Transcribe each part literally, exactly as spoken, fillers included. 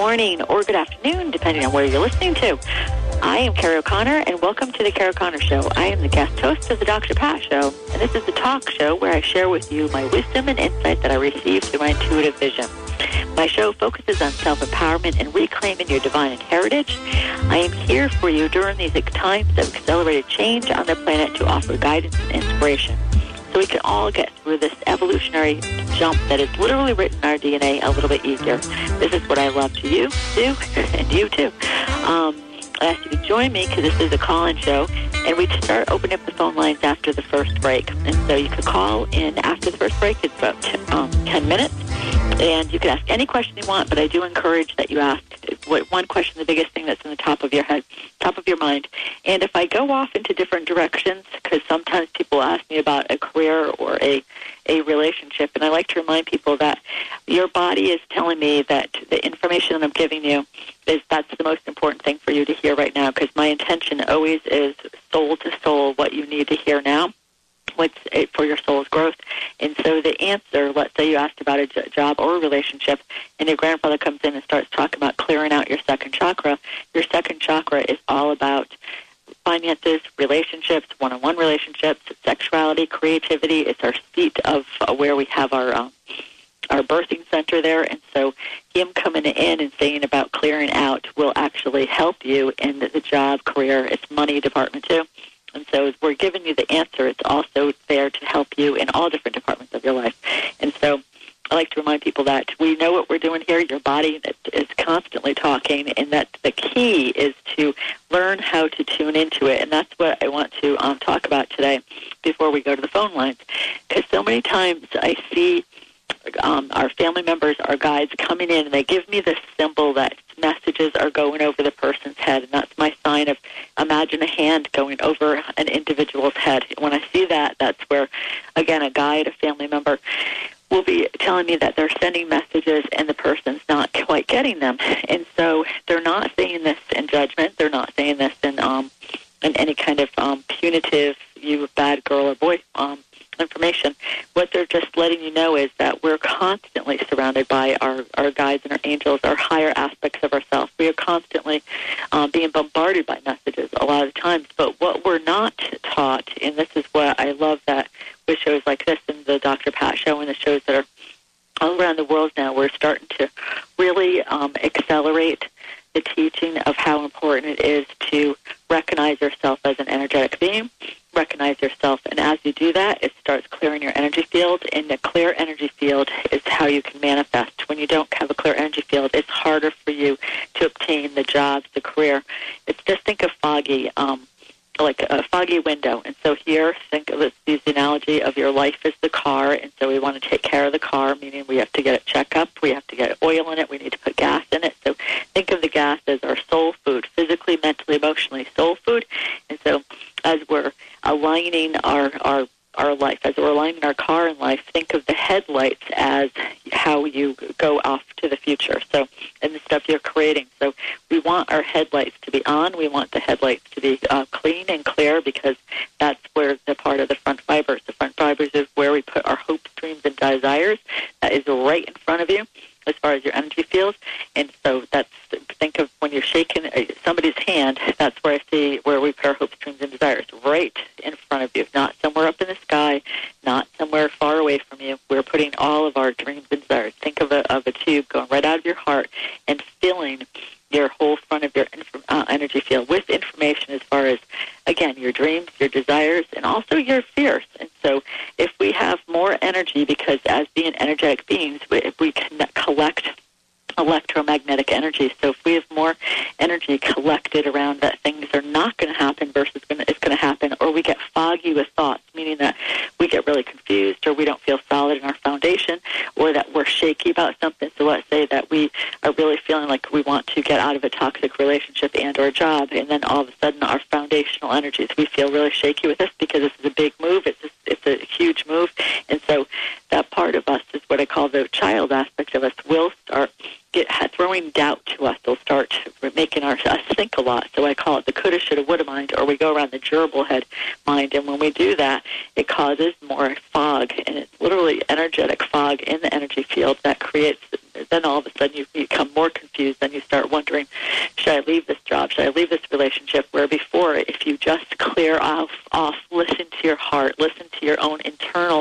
morning, or good afternoon, depending on where you're listening to. I am Carrie O'Connor, and welcome to The Carrie O'Connor Show. I am the guest host of The Doctor Pat Show, and this is the talk show where I share with you my wisdom and insight that I received through my intuitive vision. My show focuses on self-empowerment and reclaiming your divine heritage. I am here for you during these times of accelerated change on the planet to offer guidance and inspiration, so we can all get through this evolutionary jump that is literally written in our D N A a little bit easier. This is what I love to you, do, and you too. Um, I ask you to join me because this is a call-in show, and we start opening up the phone lines after the first break. And so you can call in after the first break. It's about ten, um, ten minutes, and you can ask any question you want, but I do encourage that you ask what, one question, the biggest thing that's in the top of your head, top of your mind. And if I go off into different directions, because sometimes people ask me about a career or a, a relationship, and I like to remind people that your body is telling me that the information that I'm giving you is that's the most important thing for you to hear right now, because my intention always is soul to soul what you need to hear now, what's it for your soul's growth. And so the answer, let's say you asked about a job or a relationship, and your grandfather comes in and starts talking about clearing out your second chakra. Your second chakra is all about finances, relationships, one-on-one relationships, sexuality, creativity. It's our seat of uh, where we have our um, our birthing center there. And so him coming in and saying about clearing out will actually help you in the, the job, career, it's money department too. And so as we're giving you the answer, it's also there to help you in all different departments of your life. And so I like to remind people that we know what we're doing here. Your body is constantly talking, and that the key is to learn how to tune into it. And that's what I want to um, talk about today before we go to the phone lines. Because so many times I see um, our family members, our guides coming in, and they give me this symbol that messages are going over the person's head. And that's my sign of imagine a hand going over an individual's head. When I see that, that's where, again, a guide, a family member, will be telling me that they're sending messages and the person's not quite getting them. And so they're not saying this in judgment. They're not saying this in um, in any kind of um, punitive, you bad girl or boy um, information. What they're just letting you know is that we're constantly surrounded by our, our guides and our angels, our higher aspects of ourselves. We are constantly um, being bombarded by messages a lot of times. But what we're not taught, and this is what I love that with shows like this and the Doctor Pat Show and the shows that are all around the world now, we're starting to really um, accelerate the teaching of how important it is to recognize yourself as an energetic being, recognize yourself, and as you do that, it starts clearing your energy field, and the clear energy field is how you can manifest. When you don't have a clear energy field, it's harder for you to obtain the jobs, the career. It's just think of foggy, um, like a foggy window. And so here, think of it, use the analogy of your life as the car, and so we want to take care of the car, meaning we have to get it checked up, we have to get oil in it, we need to put gas in it. So think of the gas as our soul food, physically, mentally, emotionally, soul food. And so as we're aligning our, our our life, as we're aligning our car in life, think of the headlights as how you go off to the future. So, and the stuff you're creating. So we want our headlights to be on. We want the headlights to be uh, clean and clear, because that's where the part of the front fibers. The front fibers is where we put our hopes, dreams, and desires. That is right in front of you as far as your energy field. And so that's, think of when you're shaking somebody's hand, that's where I see where we put our hopes, dreams, and desires, right in front of you, not somewhere up in the sky, not somewhere far away from you. We're putting all of our dreams and desires. Think of a, of a tube going right out of your heart and filling your whole front of your inf- uh, energy field with information as far as, again, your dreams, your desires, and also your fears. And so if we have more energy, because as being energetic beings, we, we can collect electromagnetic energy. So if we have more energy collected around that things are not going to happen versus gonna, it's going to happen, or we get foggy with thoughts, meaning that we get really confused, or we don't feel solid in our foundation, or that we're shaky about something. So let's say that we are really feeling like we want to get out of a toxic relationship and or a job, and then all of a sudden our foundational energies, we feel really shaky with this because this is a big move. It's a, it's a huge move. And so that part of us is what I call the child aspect of us will start get throwing doubt to us. They'll start making our, us think a lot. So I call it the coulda, shoulda, woulda mind, or we go around the gerbil head mind. And when we do that, it causes more fog, and it's literally energetic fog in the energy field that creates then all of a sudden you become more confused. Then you start wondering, should I leave this job? Should I leave this relationship? Where before, if you just clear off, off, listen to your heart, listen to your own internal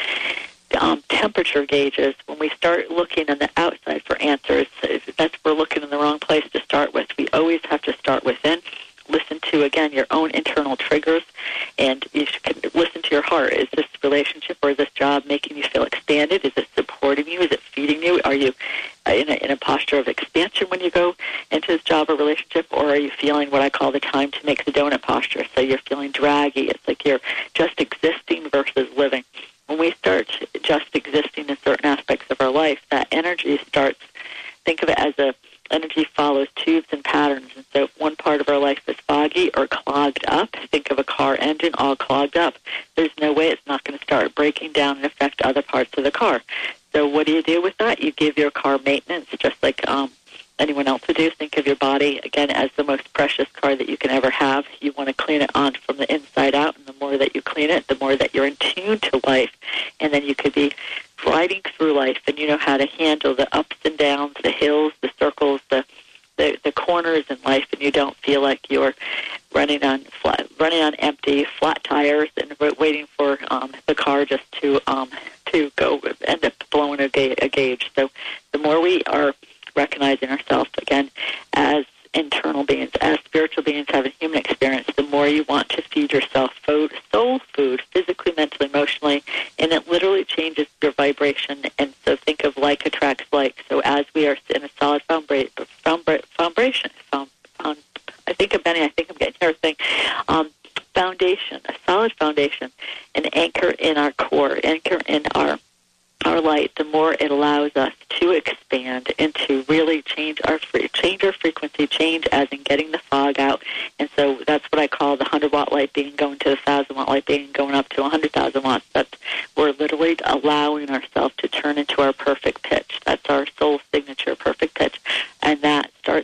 um, temperature gauges, when we start looking on the outside for answers, that's we're looking in the wrong place to start with. We always have to start within. Listen to, again, your own internal triggers, and you should listen to your heart. Is this relationship or is this job making you feel expanded? Is it supporting you? Is it feeding you? Are you in a, in a posture of expansion when you go into this job or relationship, or are you feeling what I call the time to make the donut posture? So you're feeling draggy. It's like you're just existing versus living. When we start just existing in certain aspects of our life, that energy starts, think of it as a energy follows tubes and patterns. And so if one part of our life is foggy or clogged up, think of a car engine all clogged up. There's no way it's not going to start breaking down and affect other parts of the car. So what do you do with that? You give your car maintenance, just like um, anyone else would do. Think of your body, again, as the most precious car that you can ever have. You want to clean it on from the inside out, and the more that you clean it, the more that you're in tune to life. And then you could be gliding through life, and you know how to handle the ups and downs, the hills, the circles, the the, the corners in life, and you don't feel like you're running on flat, running on empty, flat tires, and waiting for um, the car just to um, to go end up blowing a, ga- a gauge. So the more we are recognizing ourselves again as internal beings, as spiritual beings having human experience, the more you want to feed yourself food, soul food, physically, mentally, emotionally, and it literally changes your vibration. And so think of like attracts like. So as we are in a solid foundation, foundation, found, found, I think of Benny, I think I'm getting everything, um, foundation, a solid foundation, an anchor in our core, anchor in our our light, the more it allows us to expand and to really change our free, change our frequency, change as in getting the fog out. And so that's what I call the one hundred watt light being going to the one thousand watt light being going up to one hundred thousand watts. That's, we're literally allowing ourselves to turn into our perfect pitch. That's our soul signature, perfect pitch. And that starts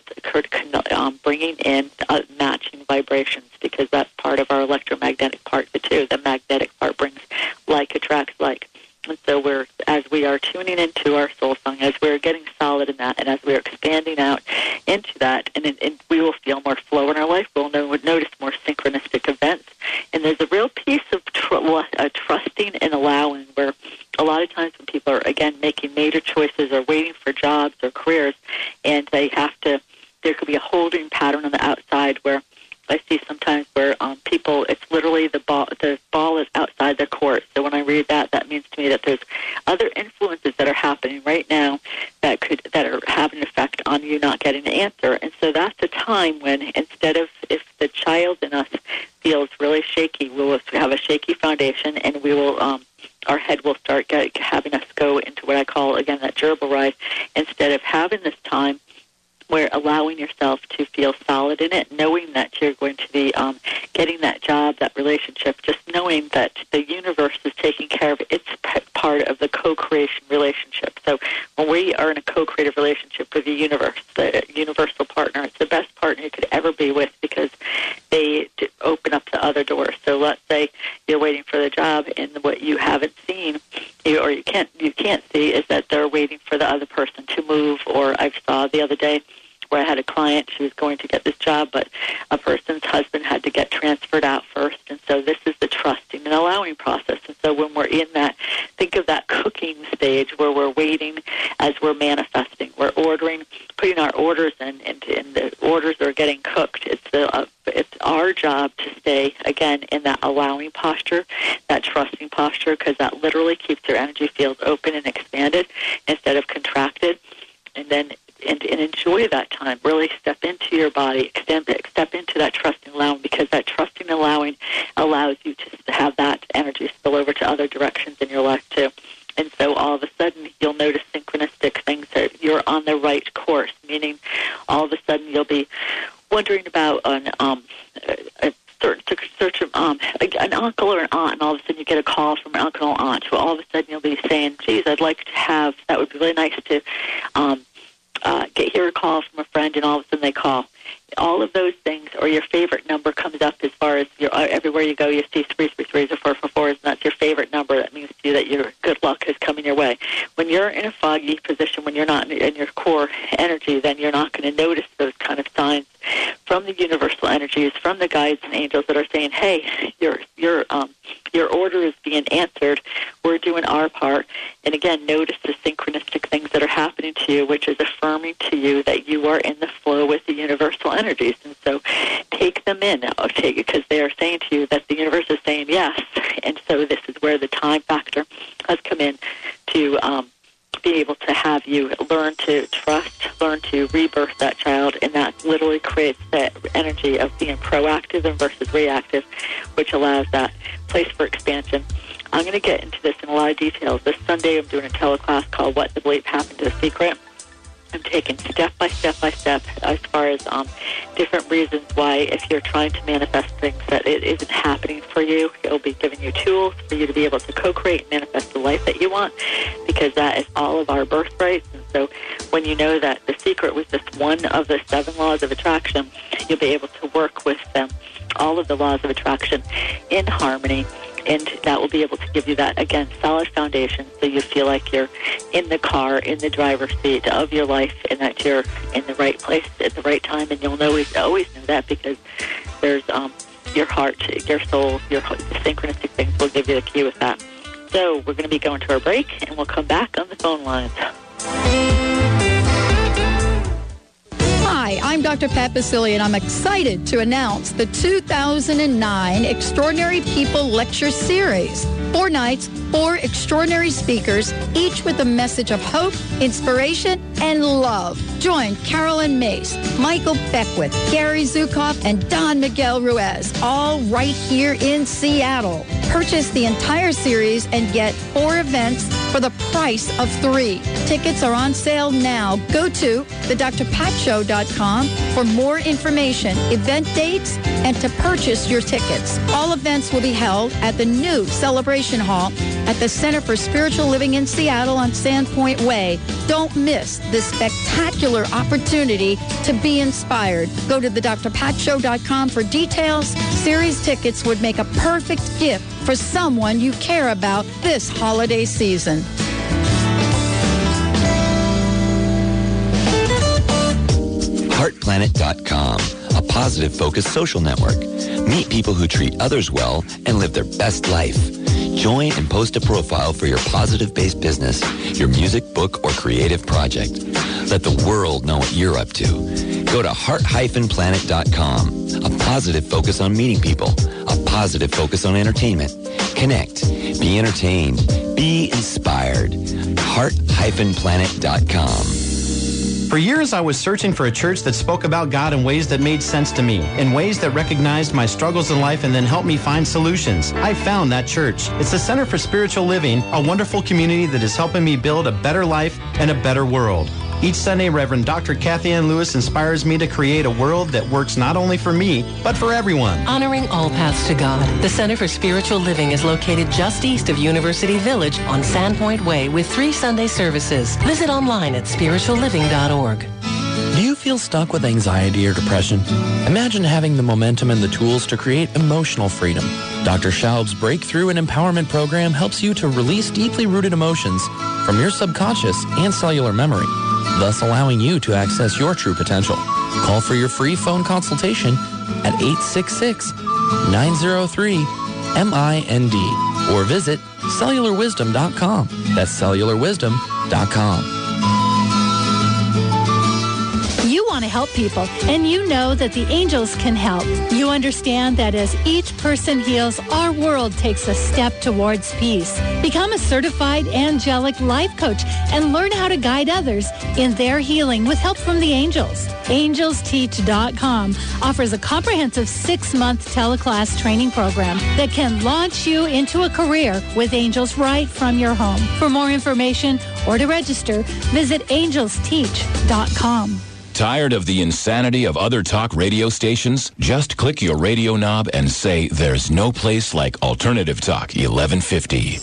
um, bringing in uh, matching vibrations, because that's part of our electromagnetic part too. The magnetic part brings like attracts like. And so we're, as we are tuning into our soul song, as we're getting solid in that, and as we're expanding out into that, and, and we will feel more flow in our life. We'll know, notice more synchronistic events. And there's a real piece of tr- uh, trusting and allowing, where a lot of times when people are, again, making major choices or waiting for jobs or careers, and they have to, there could be a holding pattern on the outside where I see sometimes where um, people, it's literally the ball, the ball is outside the court. So when I read that, that means to me that there's other influences that are happening right now that could, that are having an effect on you not getting the answer. And so that's a time when, instead of, if the child in us feels really shaky, we will have a shaky foundation, and we will, um, our head will start get, having us go into what I call, again, that gerbil ride, instead of having this time where allowing yourself to feel solid in it, knowing that you're going to be um, getting that job, that relationship, just knowing that the universe is taking care of it. It's p- part of the co-creation relationship. So when we are in a co-creative relationship with the universe, the universal partner, it's the best partner you could ever be with, because they open up the other doors. So let's say you're waiting for the job, and what you haven't seen, you, or you can't you can't see, is that they're waiting for the other person to move. Or I saw the other day where I had a client, she was going to get this job, but a person's husband had to get transferred out first. And so this is the trusting and allowing process. And so when we're in that, think of that cooking stage where we're waiting as we're manifesting. We're ordering, putting our orders in, and, and the orders are getting cooked. It's the uh, it's our job to stay, again, in that allowing posture, that trusting posture, because that literally keeps your energy fields open and expanded instead of contracted. And then And, and enjoy that time. Really step into your body, extend, step into that trusting allowing, because that trusting allowing allows you to have that energy spill over to other directions in your life too. And so all of a sudden you'll notice synchronistic things, that you're on the right course, meaning all of a sudden you'll be wondering about an um a certain search of um an uncle or an aunt, and all of a sudden you get a call from an uncle or aunt. So all of a sudden you'll be saying, geez, I'd like to have, that would be really nice to um uh, get hear a call from a friend, and all of a sudden they call. All of those things, or your favorite number comes up as far as your, uh, everywhere you go, you see three three threes or four four fours, and that's your favorite number. That means to you that your good luck is coming your way. When you're in a foggy position, when you're not in, in your core energy, then you're not going to notice those kind of signs from the universal energies, from the guides and angels that are saying, hey, your your um, your order is being answered. We're doing our part. And again, notice the synchronistic things that are happening to you, which is affirming to you that you are in the flow with the universal energies. And so take them in, take it, because they are saying to you that the universe is saying yes. And so this is where the time factor has come in to um, be able to have you learn to trust, learn to rebirth that child, and that literally creates that energy of being proactive and versus reactive, which allows that place for expansion. I'm going to get into this in a lot of details. This Sunday I'm doing a teleclass called What the Bleep Happened to the Secret. I'm taking step by step by step as far as um, different reasons why, if you're trying to manifest things that it isn't happening for you, it'll be giving you tools for you to be able to co-create and manifest the life that you want, because that is all of our birthrights. And so when you know that the secret was just one of the seven laws of attraction, you'll be able to work with them, all of the laws of attraction in harmony. And that will be able to give you that, again, solid foundation, so you feel like you're in the car, in the driver's seat of your life, and that you're in the right place at the right time. And you'll always, always know that, because there's um, your heart, your soul, your the synchronistic things will give you the key with that. So we're going to be going to our break, and we'll come back on the phone lines. Hi, I'm Doctor Pat Baccili, and I'm excited to announce the two thousand nine Extraordinary People Lecture Series. Four nights, four extraordinary speakers, each with a message of hope, inspiration, and love. Join Carolyn Mace, Michael Beckwith, Gary Zukav, and Don Miguel Ruiz, all right here in Seattle. Purchase the entire series and get four events for the price of three. Tickets are on sale now. Go to the dr pat show dot com for more information, event dates, and to purchase your tickets. All events will be held at the new Celebration Hall at the Center for Spiritual Living in Seattle on Sandpoint Way. Don't miss this spectacular opportunity to be inspired. Go to the dr pat show dot com for details. Series tickets would make a perfect gift for someone you care about this holiday season. heart planet dot com, a positive focused social network. Meet people who treat others well and live their best life. Join and post a profile for your positive-based business, your music, book, or creative project. Let the world know what you're up to. Go to heart planet dot com, a positive focus on meeting people, a positive focus on entertainment. Connect, be entertained, be inspired. heart planet dot com. For years, I was searching for a church that spoke about God in ways that made sense to me, in ways that recognized my struggles in life and then helped me find solutions. I found that church. It's the Center for Spiritual Living, a wonderful community that is helping me build a better life and a better world. Each Sunday, Reverend Doctor Kathy Ann Lewis inspires me to create a world that works not only for me, but for everyone. Honoring all paths to God, the Center for Spiritual Living is located just east of University Village on Sandpoint Way with three Sunday services. Visit online at spiritual living dot org. Do you feel stuck with anxiety or depression? Imagine having the momentum and the tools to create emotional freedom. Doctor Schaub's Breakthrough and Empowerment Program helps you to release deeply rooted emotions from your subconscious and cellular memory, thus allowing you to access your true potential. Call for your free phone consultation at eight six six, nine zero three, M I N D or visit cellular wisdom dot com. That's cellular wisdom dot com. You want to help people, and you know that the angels can help. You understand that as each person heals, our world takes a step towards peace. Become a certified angelic life coach and learn how to guide others in their healing with help from the angels. angels teach dot com offers a comprehensive six-month teleclass training program that can launch you into a career with angels right from your home. For more information or to register, visit angels teach dot com. Tired of the insanity of other talk radio stations? Just click your radio knob and say, there's no place like Alternative Talk eleven fifty.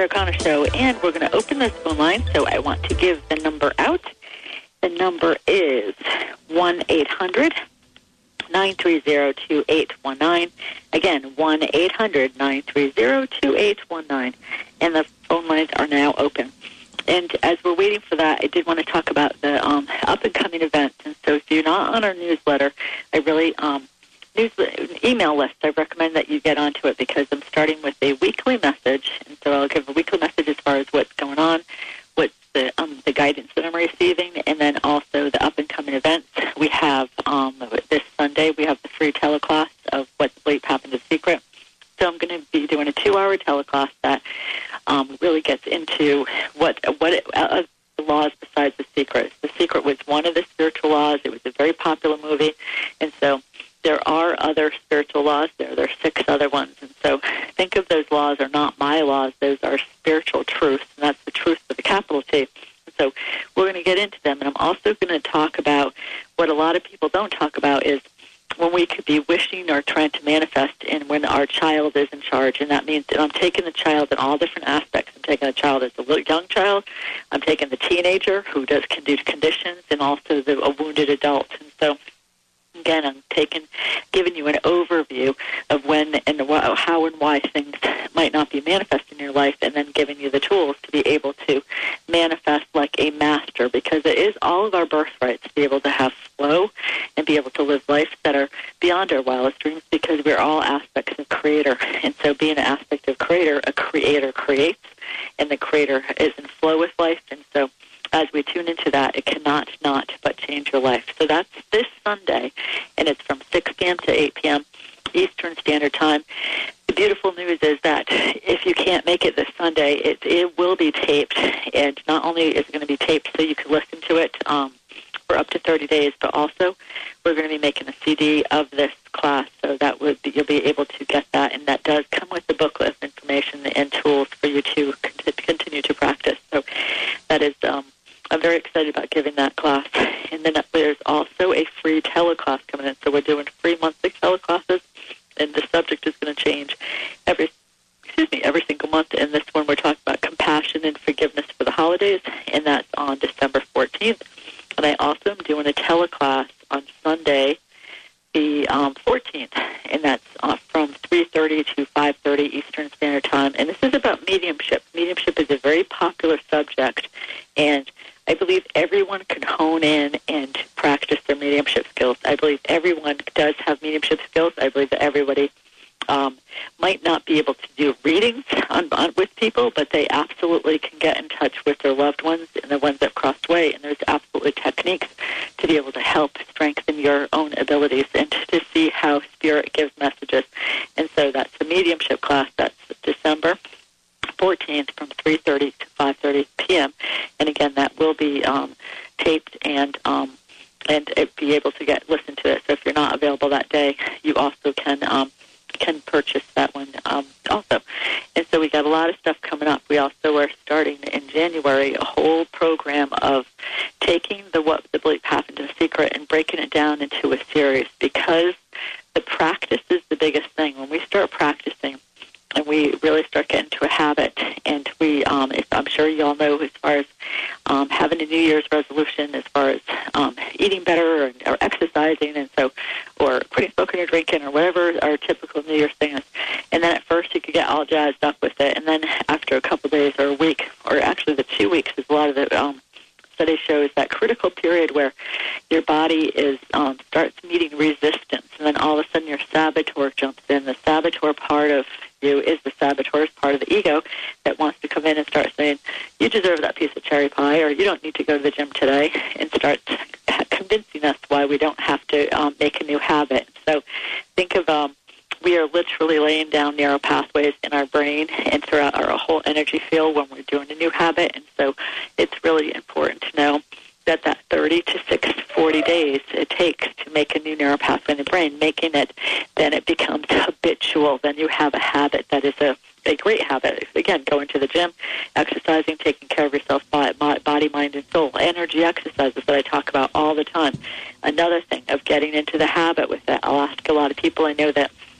Carol Connor Show, and we're going to open this phone line, so I want to give the number out. The number is one eight hundred nine three zero two eight one nine. Again, one eight hundred nine three zero two eight one nine. And the phone lines are now open. And as we're waiting for that, I did want to talk about the um, up-and-coming events. And so if you're not on our newsletter, I really, um, news, email list, I recommend that you get onto it because I'm starting with a weekly message. And so I'll give a weekly message as far as what's going on, what's the, um, the guidance that I'm receiving, and then also the up-and-coming events. We have, um, this Sunday, we have the free teleclass of What the Bleep Happened to Secret. So I'm going to be doing a two-hour teleclass that um, really gets into what what it, uh, the laws besides The Secret. The Secret was one of the spiritual laws. It was a very popular movie, and so there are other spiritual laws there. There are six other ones, and so think of those laws are not my laws. Those are spiritual truths, and that's the truth with a capital T. So we're going to get into them, and I'm also going to talk about what a lot of people don't talk about is when we could be wishing or trying to manifest and when our child is in charge. And that means that I'm taking the child in all different aspects. I'm taking the child as a little young child. I'm taking the teenager who does can do conditions, and also the, a wounded adult. And so, again, I'm taking, giving you an overview of when and wh- how and why things might not be manifest in your life, and then giving you the tools to be able to manifest like a master, because it is all of our birthrights to be able to have flow and be able to live life that are beyond our wildest dreams, because we're all aspects of creator. And so being an aspect of creator, a creator creates, and the creator is in flow with life. And so as we tune into that, it cannot not but change your life. So that's this Sunday, and it's from six p.m. to eight p.m. Eastern Standard Time. The beautiful news is that if you can't make it this Sunday, it, it will be taped, and not only is it going to be taped so you can listen to it um, for up to thirty days, but also we're going to be making a C D of this class, so that would be, you'll be able to get that, and that does come with the booklet of information and tools for you to con- continue to practice. So that is, um, I'm very excited about giving that class. And then there's also a free teleclass coming in, so we're doing free monthly teleclasses, and the subject is going to change every excuse me every single month. And this one we're talking about compassion and forgiveness for the holidays, and that's on December fourteenth. And I also am doing a teleclass on Sunday, the um, fourteenth, and that's uh, from three thirty to five thirty Eastern Standard Time. And this is about mediumship. Mediumship is a very popular subject, and I believe everyone can hone in and practice their mediumship skills. I believe everyone does have mediumship skills. I believe that everybody um, might not be able to do readings on, on, with people, but they absolutely can get in touch with their loved ones and the ones that crossed away. And there's absolutely techniques to be able to help strengthen your own abilities and to, to see how Spirit gives messages. And so that's the mediumship class. That's December fourteenth from three thirty to five thirty p.m. And again, that will be um, taped and um, and it be able to get listen to it. So if you're not available that day, you also can um, can purchase that one um, also. And so we got a lot of stuff coming up. We also are starting in January a whole program of taking the What the Bleep Happened to Secret and breaking it down into a series, because the practice is the biggest thing. When we start practicing, and we really start getting into a habit, and we, um, if, I'm sure you all know, as far as um, having a New Year's resolution, as far as um, eating better or, or exercising, and so, or quitting smoking or drinking, or whatever our typical New Year's thing is. And then at first you could get all jazzed up with it, and then after a couple of days or a week, or actually the two weeks, is a lot of the um, study shows that critical period where your body is um, starts meeting resistance, and then all of a sudden your saboteur jumps in. The saboteur part of you is the saboteur's part of the ego that wants to come in and start saying, you deserve that piece of cherry pie, or you don't need to go to the gym today, and start convincing us why we don't have to um, make a new habit. So think of, um, we are literally laying down narrow pathways in our brain and throughout our whole energy field when we're doing a new habit. And so it's really important to know that that thirty to six, forty days it takes to make a new neural pathway in the brain, making it, then it becomes habitual. Then you have a habit that is a, a great habit. Again, going to the gym, exercising, taking care of yourself, body, mind, and soul. Energy exercises that I talk about all the time. Another thing of getting into the habit with that. I'll ask a lot of people. I know that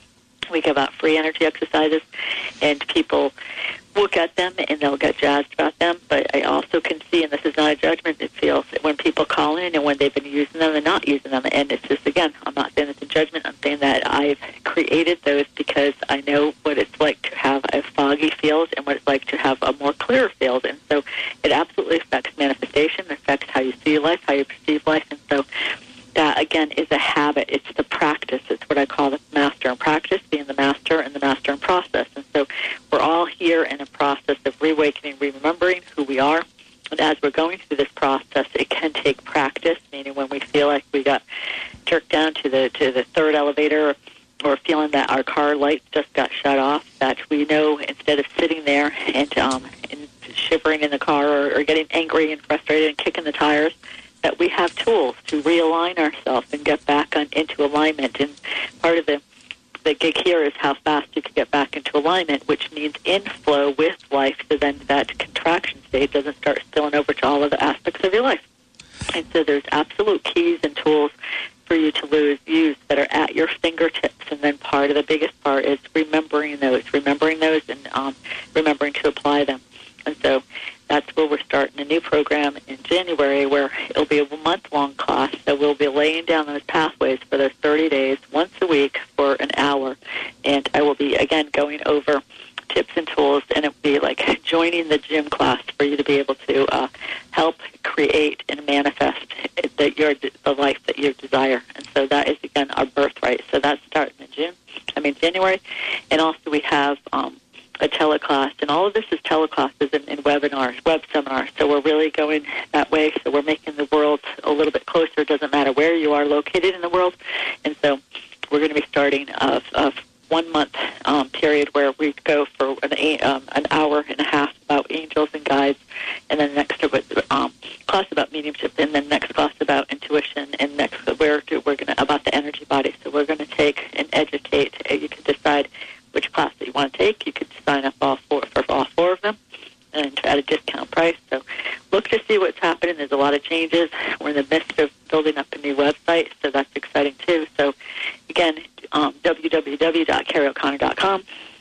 We give out free energy exercises, and people will get them, and they'll get jazzed about them. But I also can see, and this is not a judgment, it feels when people call in and when they've been using them and not using them. And it's just, again, I'm not saying it's a judgment. I'm saying that I've created those because I know what it's like to have a foggy field and what it's like to have a more clear field. And so it absolutely affects manifestation, it affects how you see life, how you perceive life. And so that, again, is a habit. It's the practice. It's what I call the master in practice, being the master and the master in process. And so we're all here in a process of reawakening, remembering who we are. And as we're going through this process, it can take practice, meaning when we feel like we got jerked down to the to the third elevator, or feeling that our car lights just got shut off, that we know instead of sitting there and, um, and shivering in the car or, or getting angry and frustrated and kicking the tires, that we have tools to realign ourselves and get back on, into alignment. And part of the, the gig here is how fast you can get back into alignment, which means in flow with life, so then that contraction state doesn't start spilling over to all of the aspects of your life. And so there's absolute keys and tools for you to lose, use that are at your fingertips. And then part of the biggest part is remembering those, remembering those and um, remembering to apply them. And so that's where we're starting a new program in January, where it'll be a month-long class. So we'll be laying down those pathways for those thirty days, once a week for an hour. And I will be, again, going over tips and tools, and it'll be like joining the gym class for you to be able to uh, help create and manifest the, your, the life that you desire. And so that is, again, our birthright. So that's starting in June, I mean January. And also we have um, a teleclass, and all of this is teleclasses and, and webinars, web seminars. So we're really going that way. So we're making the world a little bit closer. It doesn't matter where you are located in the world. And so we're going to be starting a, a one-month um, period where we go for an, um, an hour and a half about angels and guides, and then next um, class about mediumship, and then next class about intuition, and next we're we're going to about the energy body. So we're going to take and educate. You can decide which class that you want to take. You could sign up all four, for all four of them, and at a discount price. So look to see what's happening. There's a lot of changes. We're in the midst of building up a new website, so that's exciting too. So again, um, w w w dot carrie o'connor dot com,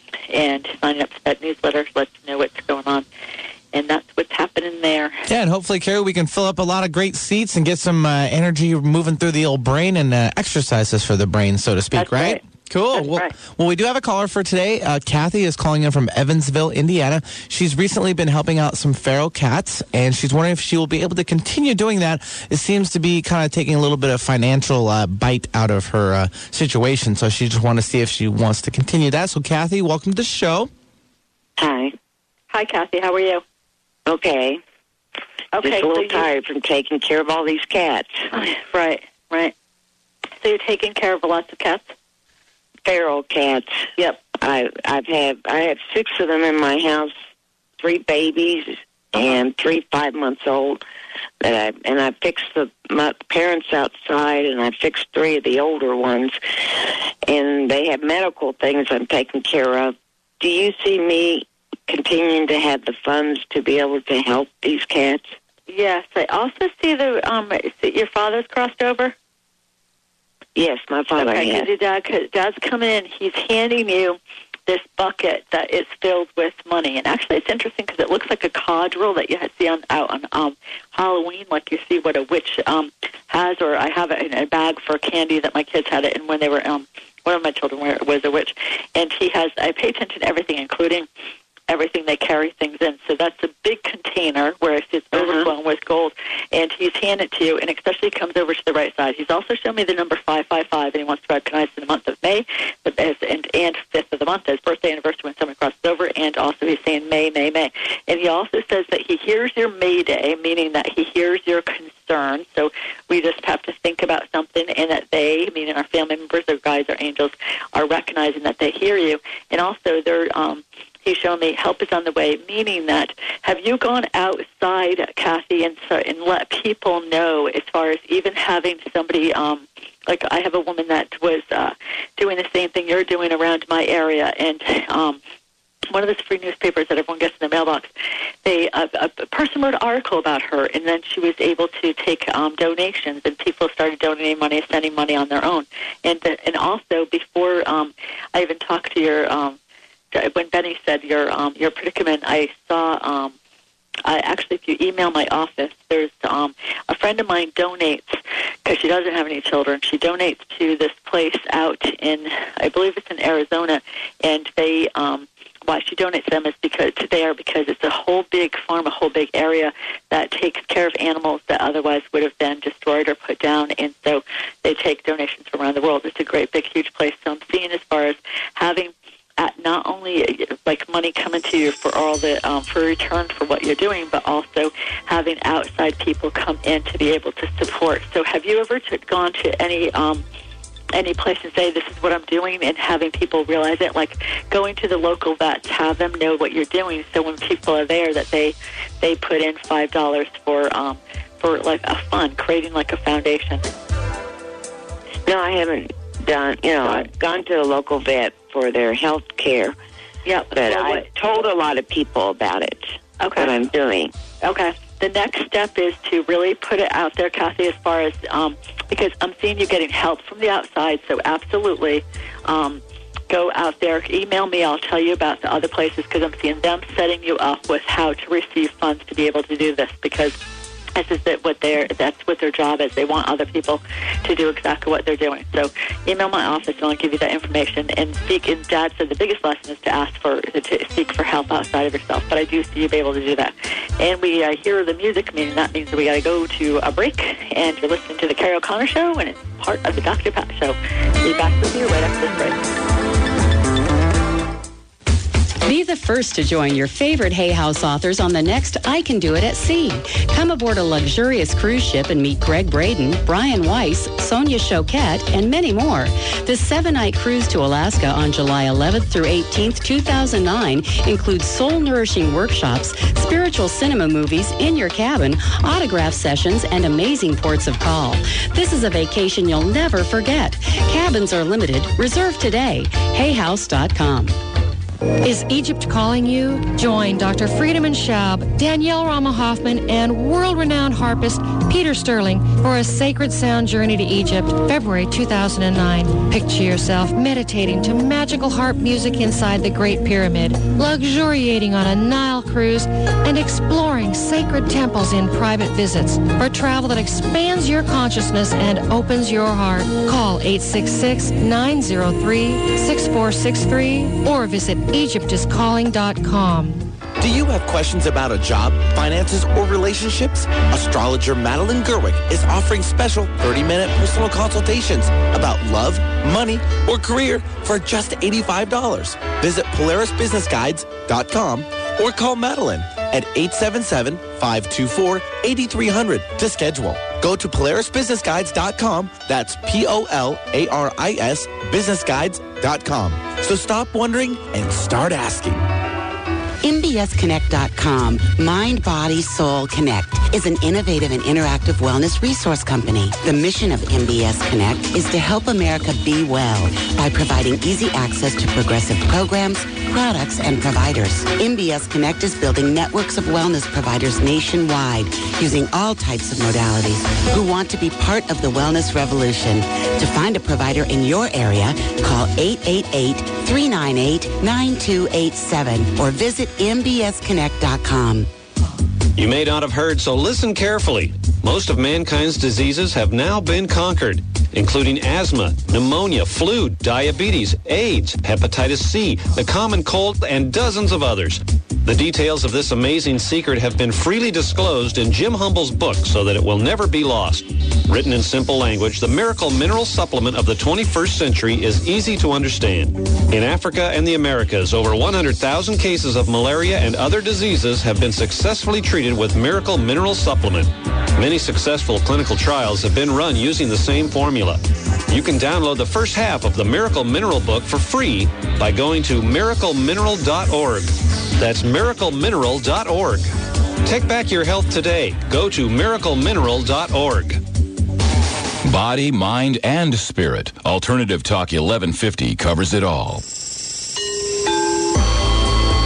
and signing up to that newsletter lets you know what's going on. And that's what's happening there. Yeah, and hopefully, Carrie, we can fill up a lot of great seats and get some uh, energy moving through the old brain and uh, exercises for the brain, so to speak, That's right? right. Cool. That's Well, right. well, we do have a caller for today. Uh, Kathy is calling in from Evansville, Indiana. She's recently been helping out some feral cats, and she's wondering if she will be able to continue doing that. It seems to be kind of taking a little bit of financial uh, bite out of her uh, situation, so she just wants to see if she wants to continue that. So, Kathy, welcome to the show. Hi. Hi, Kathy. How are you? Okay. Okay. Just a little so you- tired from taking care of all these cats. Right, right. So you're taking care of lots of cats? Feral cats. Yep. I I've had I have six of them in my house, three babies Uh-huh. and three five months old. That I and I fixed the my parents outside, and I fixed three of the older ones, and they have medical things I'm taking care of. Do you see me continuing to have the funds to be able to help these cats? Yes. I also see the um. See your father's crossed over. Yes, my father Okay, has. because your dad, cause dad's coming in. He's handing you this bucket that is filled with money. And actually, it's interesting because it looks like a codrel that you see on out on um, Halloween, like you see what a witch um, has. Or I have it in a bag for candy that my kids had it, and when they were um, one of my children were, was a witch, and he has. I pay attention to everything, including everything they carry things in. So that's a big container where it's Uh-huh. overflowing with gold, and he's handing it to you, and especially comes over to the right side. He's also shown me the number five five five, and he wants to recognize in the month of May, but as, and, and fifth of the month, his birthday anniversary when someone crosses over, and also he's saying May, May, May. And he also says that he hears your Mayday, meaning that he hears your concern. So we just have to think about something, and that they, meaning our family members, their guides, our angels, are recognizing that they hear you. And also they're um, he's shown me help is on the way, meaning that have you gone outside, Kathy, and, so, and let people know as far as even having somebody, um, like I have a woman that was uh, doing the same thing you're doing around my area, and um, one of those free newspapers that everyone gets in their mailbox. They a, a person wrote an article about her, and then she was able to take um, donations, and people started donating money, sending money on their own. And the, and also before um, I even talked to your um, when Benny said your um, your predicament, I saw. Um, I actually, if you email my office, there's um, a friend of mine donates, because she doesn't have any children, she donates to this place out in, I believe it's in Arizona, and they, um, why she donates them is because there because it's a whole big farm, a whole big area that takes care of animals that otherwise would have been destroyed or put down, and so they take donations from around the world. It's a great, big, huge place. So I'm seeing as far as having at not only like money coming to you for all the um, for return for what you're doing, but also having outside people come in to be able to support. So, have you ever t- gone to any um, any place and say, "This is what I'm doing," and having people realize it? Like going to the local vets, have them know what you're doing, so when people are there, that they they put in five dollars for um, for like a fund, creating like a foundation. No, I haven't done. You know, I've gone to a local vet for their health care. Yeah, but well, I've what, told a lot of people about it. Okay. What I'm doing. Okay. The next step is to really put it out there, Kathy, as far as um, because I'm seeing you getting help from the outside. So absolutely, um, go out there. Email me. I'll tell you about the other places because I'm seeing them setting you up with how to receive funds to be able to do this because. This is that what their that's what their job is. They want other people to do exactly what they're doing. So email my office and I'll give you that information. And seek. And Dad said the biggest lesson is to ask for to seek for help outside of yourself. But I do see you be able to do that. And we uh, hear the music, meaning that means that we got to go to a break. And you're listening to the Carrie O'Connor Show, and it's part of the Doctor Pat Show. Be back with you right after this break. Be the first to join your favorite Hay House authors on the next I Can Do It at Sea. Come aboard a luxurious cruise ship and meet Greg Braden, Brian Weiss, Sonia Choquette, and many more. This seven-night cruise to Alaska on July eleventh through eighteenth, two thousand nine includes soul-nourishing workshops, spiritual cinema movies in your cabin, autograph sessions, and amazing ports of call. This is a vacation you'll never forget. Cabins are limited. Reserve today. hay house dot com. Is Egypt calling you? Join Doctor Friedemann Schaub, Danielle Rama Hoffman, and world-renowned harpist Peter Sterling for a sacred sound journey to Egypt, February two thousand nine. Picture yourself meditating to magical harp music inside the Great Pyramid, luxuriating on a Nile cruise, and exploring sacred temples in private visits. For travel that expands your consciousness and opens your heart, call eight six six, nine zero three, six four six three or visit Egypt is calling dot com. Do you have questions about a job, finances, or relationships? Astrologer Madeline Gerwick is offering special thirty-minute personal consultations about love, money, or career for just eighty-five dollars. Visit Polaris Business Guides dot com or call Madeline at eight seven seven, five two four, eight three zero zero to schedule. Go to Polaris Business Guides dot com. That's P O L A R I S Business Guides dot com. So stop wondering and start asking. M B S Connect dot com, Mind, Body, Soul Connect, is an innovative and interactive wellness resource company. The mission of M B S Connect is to help America be well by providing easy access to progressive programs, products, and providers. M B S Connect is building networks of wellness providers nationwide using all types of modalities who want to be part of the wellness revolution. To find a provider in your area, call eight eight eight, three nine eight, nine two eight seven or visit M B S Connect dot com. You may not have heard, so listen carefully. Most of mankind's diseases have now been conquered, including asthma, pneumonia, flu, diabetes, AIDS, hepatitis C, the common cold, and dozens of others. The details of this amazing secret have been freely disclosed in Jim Humble's book so that it will never be lost. Written in simple language, the Miracle Mineral Supplement of the twenty-first century is easy to understand. In Africa and the Americas, over one hundred thousand cases of malaria and other diseases have been successfully treated with Miracle Mineral Supplement. Many successful clinical trials have been run using the same formula. You can download the first half of the Miracle Mineral book for free by going to miracle mineral dot org. That's miracle mineral dot org. Take back your health today. Go to miracle mineral dot org. Body, mind, and spirit. Alternative Talk eleven fifty covers it all.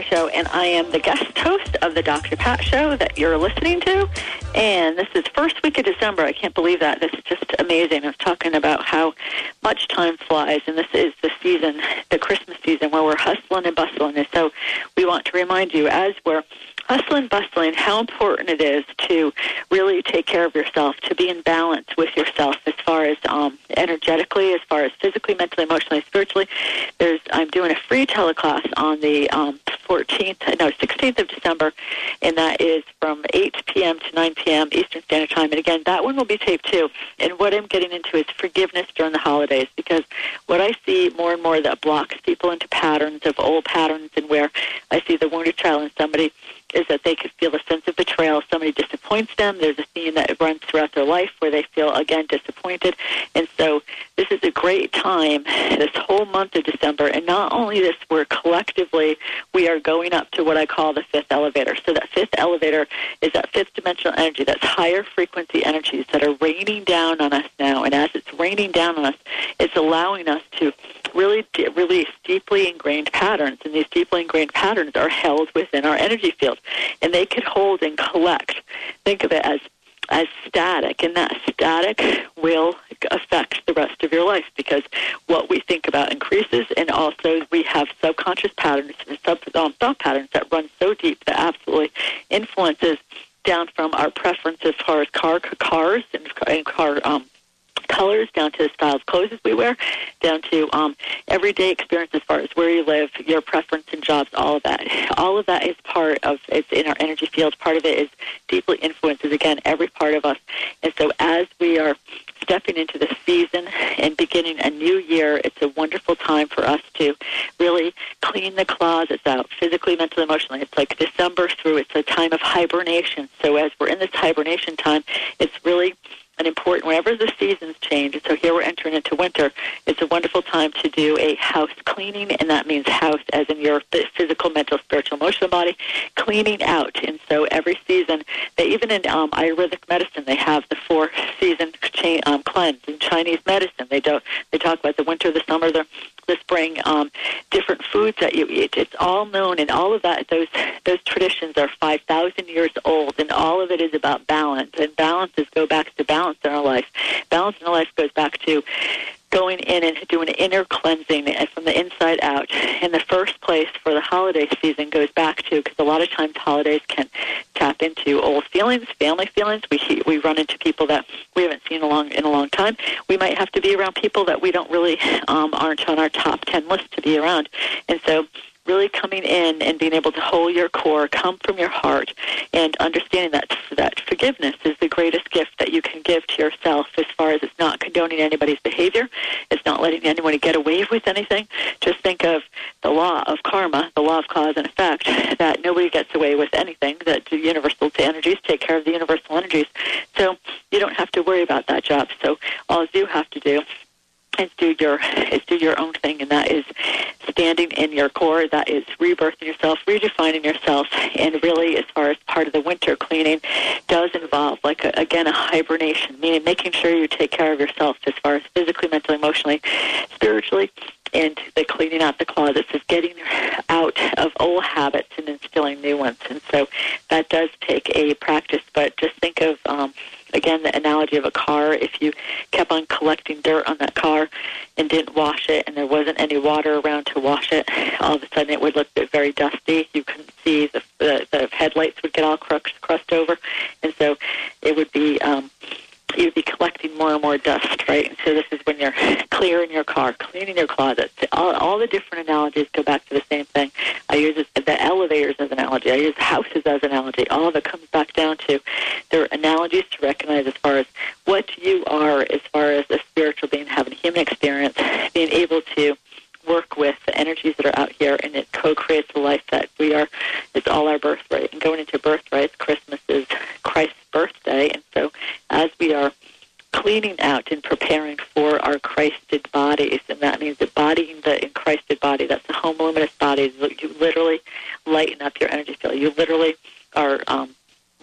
Show, and I am the guest host of the Doctor Pat Show that you're listening to. And this is first week of December. I can't believe that. This is just amazing. I was talking about how much time flies, and this is the season, the Christmas season, where we're hustling and bustling. And so we want to remind you, as we're hustling, bustling, how important it is to really take care of yourself, to be in balance with yourself as far as um, energetically, as far as physically, mentally, emotionally, spiritually. There's I'm doing a free teleclass on the um, fourteenth, no, sixteenth of December, and that is from eight p.m. to nine p.m. Eastern Standard Time. And again, that one will be taped too. And what I'm getting into is forgiveness during the holidays, because what I see more and more that blocks people into patterns of old patterns, and where I see the wounded child in somebody is that they could feel a sense of betrayal. Somebody disappoints them. There's a theme that runs throughout their life where they feel, again, disappointed. And so this is a great time, this whole month of December. And not only this, we're collectively, we are going up to what I call the fifth elevator. So that fifth elevator is that fifth dimensional energy, that's higher frequency energies that are raining down on us now. And as it's raining down on us, it's allowing us to really d- release deeply ingrained patterns. And these deeply ingrained patterns are held within our energy field. And they could hold and collect. Think of it as as static, and that static will affect the rest of your life, because what we think about increases, and also we have subconscious patterns and sub um, thought patterns that run so deep that absolutely influences down from our preference as far as car cars and, and car um, colors, down to the style of clothes we wear, down to um, everyday experience as far as where you live, your preference in jobs, all of that. All of that is part of, it's in our energy field. Part of it is deeply influences, again, every part of us. And so as we are stepping into the season and beginning a new year, it's a wonderful time for us to really clean the closets out, physically, mentally, emotionally. It's like December through, it's a time of hibernation. So as we're in this hibernation time, it's really an important, whenever the seasons change, so here we're entering into winter, it's a wonderful time to do a house cleaning, and that means house as in your physical, mental, spiritual, emotional body, cleaning out. And so every season, they even in um, Ayurvedic medicine, they have the four season chain, um, cleanse. In Chinese medicine, they do they talk about the winter, the summer, the the spring, um, different foods that you eat. It's all known, and all of that, those those traditions are five thousand years old, and all of it is about balance. And balances go back to balance in our life. Balance in our life goes back to going in and doing an inner cleansing from the inside out. And the first place for the holiday season goes back to, because a lot of times holidays can tap into old feelings, family feelings. We we run into people that we haven't seen a long, in a long time. We might have to be around people that we don't really, um, aren't on our top ten list to be around. And so really coming in and being able to hold your core, come from your heart, and understanding that that forgiveness is the greatest gift that you can give to yourself, as far as it's not condoning anybody's behavior. It's not letting anyone get away with anything. Just think of the law of karma, the law of cause and effect, that nobody gets away with anything, that the universal energies take care of the universal energies. So you don't have to worry about that job. So all you have to do is do your is do your own thing, and that is standing in your core. That is rebirthing yourself, redefining yourself, and really, as far as part of the winter cleaning, does involve, like a, again, a hibernation, meaning making sure you take care of yourself as far as physically, mentally, emotionally, spiritually. And the cleaning out the closets is getting out of old habits and instilling new ones. And so that does take a practice. But just think of, um, again, the analogy of a car. If you kept on collecting dirt on that car and didn't wash it, and there wasn't any water around to wash it, all of a sudden it would look very dusty. You couldn't see, the, the, the headlights would get all crushed, crushed over. And so it would be... Um, you'd be collecting more and more dust, right? And so this is when you're clearing your car, cleaning your closets. All, all the different analogies go back to the same thing. I use the elevators as an analogy. I use houses as an analogy. All of it comes back down to there are analogies to recognize as far as what you are, as far as a spiritual being, having a human experience, being able to work with the energies that are out here, and it co-creates the life that we are. It's all our birthright. And going into birthrights, Christmas is Christ's birthday, and so as we are cleaning out and preparing for our Christed bodies, and that means embodying the Christed body, that's the home luminous body, you literally lighten up your energy field. You literally are um,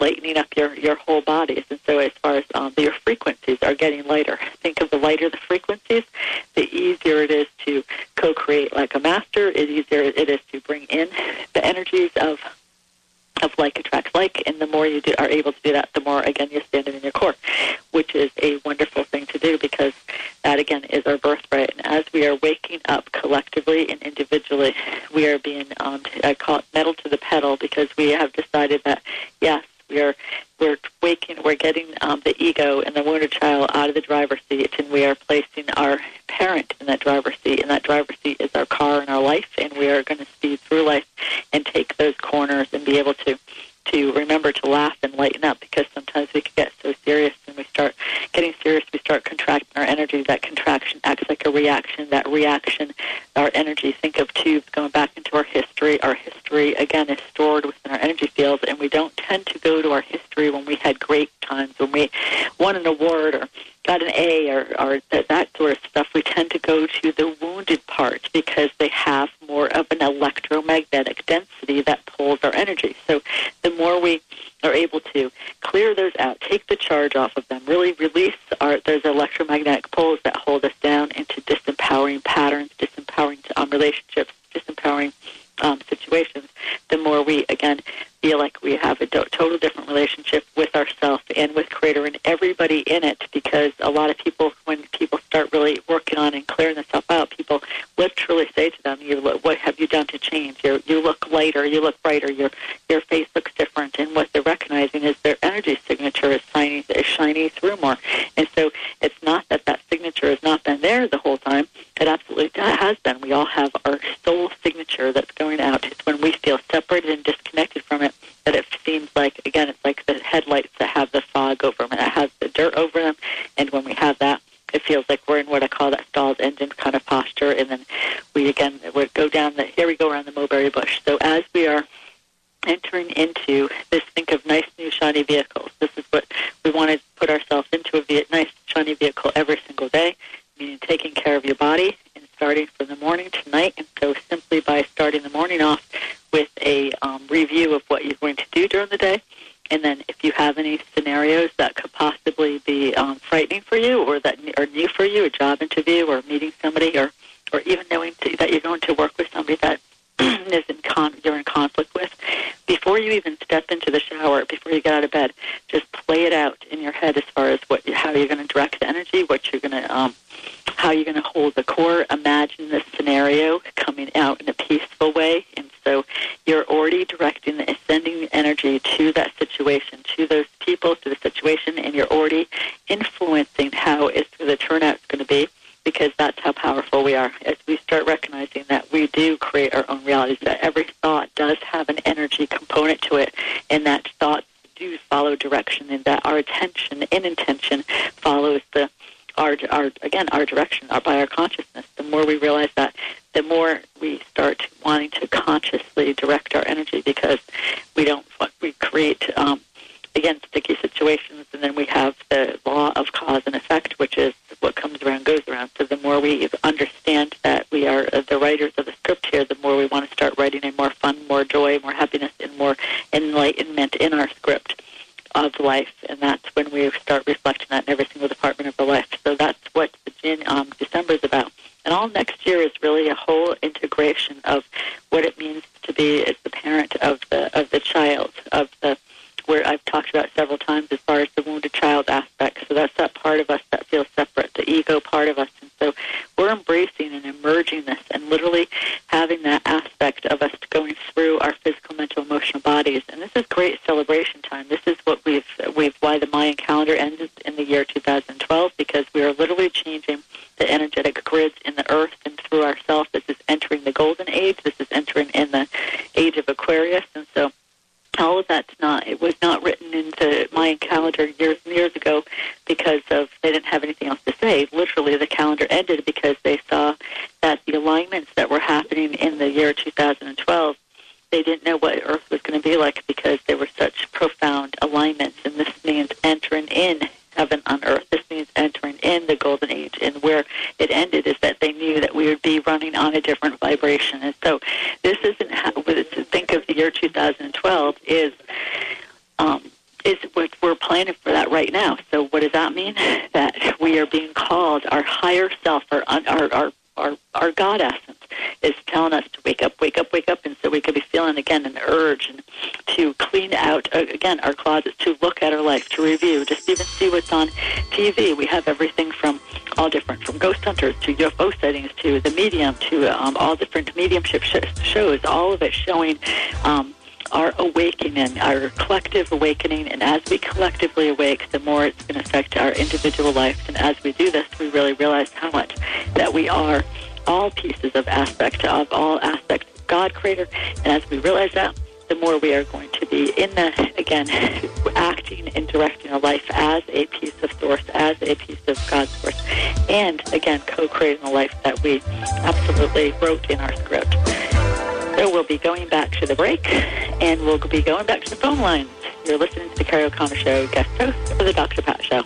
lightening up your, your whole bodies. And so as far as um, your frequencies are getting lighter, think of the lighter the frequencies, the easier it is to co-create like a master, the easier it is to bring in the energies of of like attracts like, and the more you do, are able to do that, the more, again, you're standing in your core, which is a wonderful thing to do because that, again, is our birthright. And as we are waking up collectively and individually, we are being, um, I call it metal to the pedal, because we have decided that, yes, we are we're waking, we're getting um, the ego and the wounded child out of the driver's seat, and we are placing our parent in that driver's seat, and that driver's seat is our car in our life, and we are going to speed through life and take those corners and be able to to remember to laugh and lighten up, because sometimes we can get so serious, and we start getting serious, we start contracting our energy. That contraction acts like a reaction. That reaction, our energy, think of tubes going back into our history. Our history, again, is stored within our energy fields, and we don't tend to go to our history when we had great times, when we won an award or got an A or, or that, that sort of stuff. We tend to go to the wounded parts because they have more of an electromagnetic density that pulls our energy. So the more we are able to clear those out, take the charge off of them, really release our those electromagnetic pulls that hold us down into disempowering patterns, disempowering um, relationships, disempowering um, situations, the more we, again, feel like we have a do- total different relationship with ourselves and with Creator and everybody in it, because a lot of people, when people start really working on and clearing themselves out, people literally say to them, "You look, what have you done to change? You you look lighter, you look brighter, your your face looks different." And what they're recognizing is their energy signature is shining, is shining through more. And so it's not that that signature has not been there the whole time. It absolutely has been. We all have our soul signature that's going out. It's when we feel separated and disconnected from it that it seems like, again, it's like the headlights that have the fog over them, that has the dirt over them. And when we have that, it feels like we're in what I call that stalled engine kind of posture. And then we, again, would go down the, here we go around the mulberry bush. So as we are entering into this, think of nice new shiny vehicles. This is what we want to put ourselves into, a ve- nice shiny vehicle every single day, meaning taking care of your body and starting from the morning to night. And so simply by starting the morning off with a um, review of what you're going to do during the day, and then if you have any scenarios that could possibly be um, frightening for you or that are new for you, a job interview or meeting somebody, or, or even knowing to, that you're going to work with somebody that is in con- you're in conflict with, before you even step into the shower, before you get out of bed, just play it out in your head as far as what how you're going to direct the energy, what you're going to, um, how you're going to hold the core. Imagine this scenario coming out in a peaceful way, and so you're already directing the sending energy to that situation, to those people, to the situation, and you're already influencing how it's, the turnout's going to be, because that's how powerful we are. As we start recognizing that we do create our own realities, that every thought does have an energy component to it, and that thoughts do follow direction, and that our attention and intention follows the our, our again, our direction our, by our consciousness. The more we realize that, the more we start wanting to consciously direct our energy, because we don't, we create, um, again, sticky situations, and then we have the law of cause and effect, which is what comes around goes around. So the more we understand that we are the writers of the script here, the more we want to start writing in more fun, more joy, more happiness, and more enlightenment in our script of life. And that's when we start reflecting that in every single department of our life. So that's what the um, December is about. And all next year is really a whole integration of what it means to be as the parent of the of the child, of the where I've talked about several times as far as the wounded child aspect. So that's that part of us that feels separate, the ego part of us. And so we're embracing and emerging this and literally having that aspect of us going through our physical, mental, emotional bodies. And this is great celebration time. This is what we've, we've why the Mayan calendar ended in the year two thousand twelve, because we are literally changing the energetic grids in the earth and through ourselves. This is entering the golden age. This is entering in the age of Aquarius. And so all of that's not, it was not written into Mayan calendar years and years ago because of, they didn't have anything else to say. Literally, the calendar ended because they saw that the alignments that were happening in the year two thousand twelve, they didn't know what Earth was going to be like because there were such profound alignments. And this means entering in heaven on earth. This means entering in the golden age. And where it ended is that they knew that we would be running on a different vibration. And so this isn't how, think of the year two thousand twelve is um, is what we're planning for that right now. So what does that mean? That we are being called, our higher self, our our our our, our God essence is telling us to wake up, wake up, wake up, and so we could be feeling again an urge and to clean out uh, again our closets, to look at our life, to review, just even see what's on T V. We have everything from all different, from ghost hunters to U F O sightings to the medium to um, all different mediumship sh- shows. All of it showing Um, our awakening, our collective awakening, and as we collectively awake, the more it's going to affect our individual lives. And as we do this, we really realize how much that we are all pieces of aspect of all aspects of God creator. And as we realize that, the more we are going to be in the, again, acting and directing our life as a piece of source, as a piece of God's source, and again, co-creating the life that we absolutely wrote in our script. So we'll be going back to the break, and we'll be going back to the phone lines. You're listening to the Carrie O'Connor Show, guest host of the Doctor Pat Show.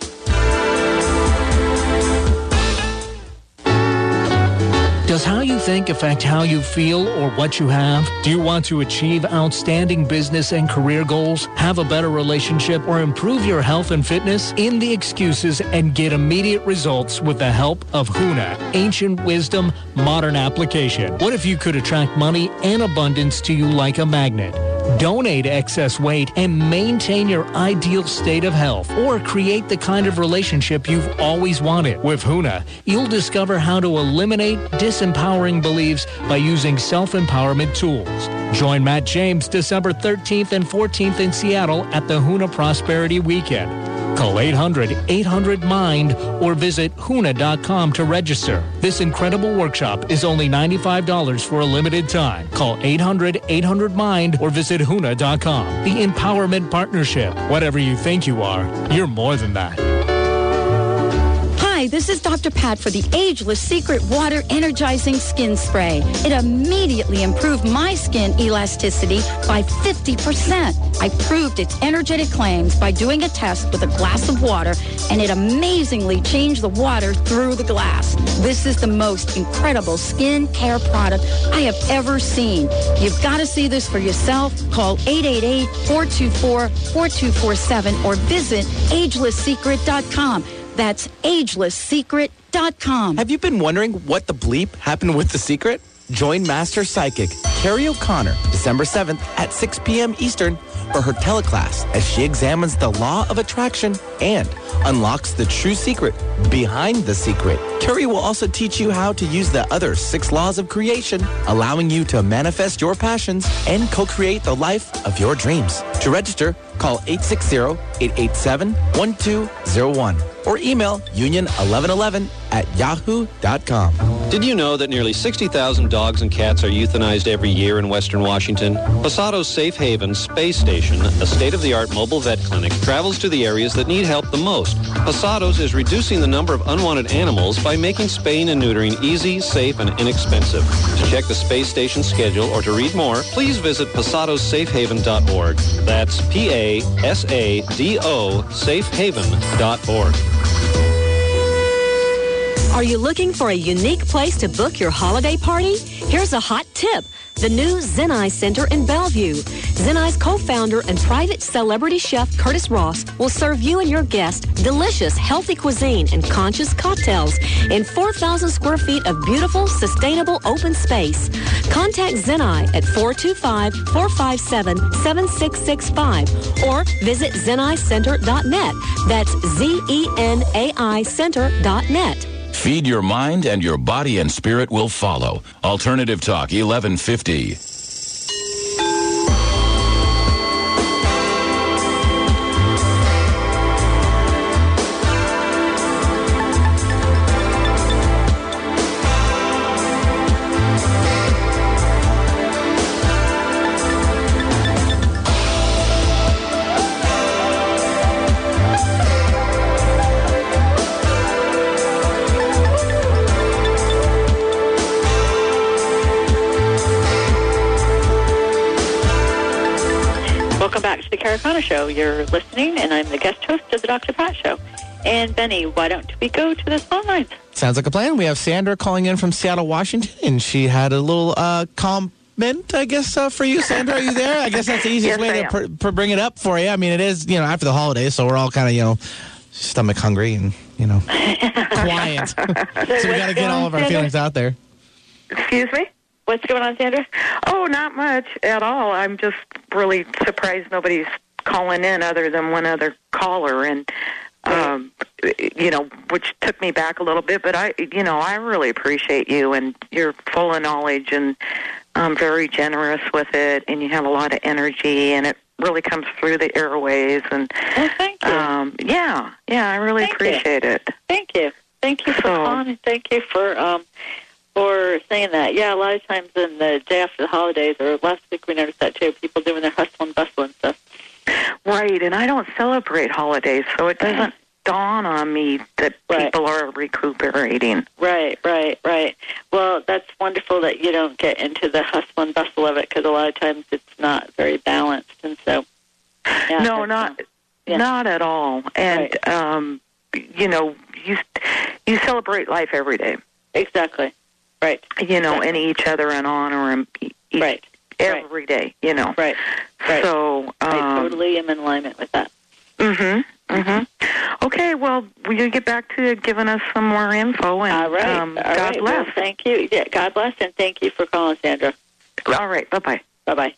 Does how you think affect how you feel or what you have? Do you want to achieve outstanding business and career goals, have a better relationship, or improve your health and fitness? End the excuses and get immediate results with the help of Huna, Ancient Wisdom, Modern Application. What if you could attract money and abundance to you like a magnet? Donate excess weight and maintain your ideal state of health, or create the kind of relationship you've always wanted. With Huna, you'll discover how to eliminate disempowering beliefs by using self-empowerment tools. Join Matt James December thirteenth and fourteenth in Seattle at the Huna Prosperity Weekend. Call eight hundred, eight hundred, MIND or visit huna dot com to register. This incredible workshop is only ninety-five dollars for a limited time. Call eight hundred, eight hundred, MIND or visit huna dot com. The Empowerment Partnership. Whatever you think you are, you're more than that. Hi, this is Doctor Pat for the Ageless Secret Water Energizing Skin Spray. It immediately improved my skin elasticity by fifty percent. I proved its energetic claims by doing a test with a glass of water, and it amazingly changed the water through the glass. This is the most incredible skin care product I have ever seen. You've got to see this for yourself. Call eight eight eight, four two four, four two four seven or visit ageless secret dot com. That's ageless secret dot com. Have you been wondering what the bleep happened with The Secret? Join Master Psychic Carrie O'Connor December seventh at six p.m. Eastern for her teleclass as she examines the law of attraction and unlocks the true secret behind the secret. Carrie will also teach you how to use the other six laws of creation, allowing you to manifest your passions and co-create the life of your dreams. To register, call eight six zero, eight eight seven, one two zero one or email union eleven eleven at yahoo dot com. Did you know that nearly sixty thousand dogs and cats are euthanized every year in Western Washington? Pasado's Safe Haven Space Station, a state-of-the-art mobile vet clinic, travels to the areas that need help the most. Pasado's is reducing the number of unwanted animals by making spaying and neutering easy, safe, and inexpensive. To check the space station schedule or to read more, please visit pasados safe haven dot org. That's P A S A D O safe haven dot org. Are you looking for a unique place to book your holiday party? Here's a hot tip. The new Zenai Center in Bellevue. Zenai's co-founder and private celebrity chef Curtis Ross will serve you and your guests delicious, healthy cuisine and conscious cocktails in four thousand square feet of beautiful, sustainable open space. Contact Zenai at four two five, four five seven, seven six six five or visit zenai center dot net. That's Z E N A I center dot net. Feed your mind and your body and spirit will follow. Alternative Talk, eleven fifty. O'Connor Show. You're listening, and I'm the guest host of the Doctor Pat Show. And Benny, why don't we go to the phone lines? Sounds like a plan. We have Sandra calling in from Seattle, Washington, and she had a little uh, com- mint, I guess, uh, for you. Sandra, are you there? I guess that's the easiest Yes, way I to am. pr- pr- bring it up for you. I mean, it is, you know, after the holidays, so we're all kind of, you know, stomach hungry and, you know, quiet. So we got to get all of our feelings out there. Excuse me? What's going on, Sandra? Oh, not much at all. I'm just really surprised nobody's calling in other than one other caller, and um, you know, which took me back a little bit. But I, you know, I really appreciate you, and you're full of knowledge, and um, very generous with it, and you have a lot of energy, and it really comes through the airways. And well, thank you. Um, yeah, yeah, I really Thank appreciate you. it. Thank you. Thank you for So- calling, and thank you for um, for saying that. Yeah, a lot of times in the day after the holidays, or last week we noticed that too, people doing their hustle and bustle and stuff. Right, and I don't celebrate holidays, so it doesn't dawn on me that Right. people are recuperating. Right, right, right. Well, that's wonderful that you don't get into the hustle and bustle of it, because a lot of times it's not very balanced, and so. Yeah, no, that's, not uh, yeah. not at all. And Right. um, you know, you you celebrate life every day. Exactly. Right. You know, Exactly. and each other and honor them e- each, Right. every day. You know. Right. Right. So um, I totally am in alignment with that. Mhm. Mhm. Okay. Well, will you get back to giving us some more info? And All right. um, All God right. bless. Well, thank you. Yeah, God bless, and thank you for calling, Sandra. All right. Bye bye. Bye bye.